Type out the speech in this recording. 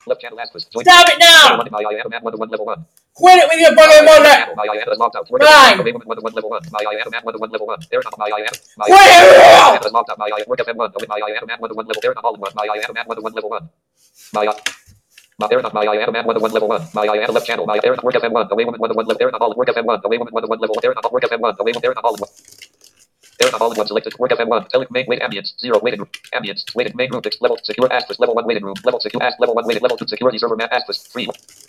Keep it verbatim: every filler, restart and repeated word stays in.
Left channel asterisk. Join. Stop it now! One, my I am at one to one level one. Quit it with your fucking bullshit! My I am is locked out. Fine. Away one to one level one. My I am at one to one level one. There's my I am. My Quit I it! am is locked out. My I am work F M one. My I am at one to one level. There's all one. My I am at one to one level one. My My there's my I am at one to one level one. My I am left channel. My there's work F M one. Away one to one level. There's all work F M one. Away one to one level. There's all work F M one. Away one. There's all one. There's all one selected. Work F M one. Select main wait ambience. Zero waiting room. Ambience. Waited main room. Level secure asterisk. Level one waiting room. Level secure asterisk. Level one waiting. Level two security server map asterisk. Three.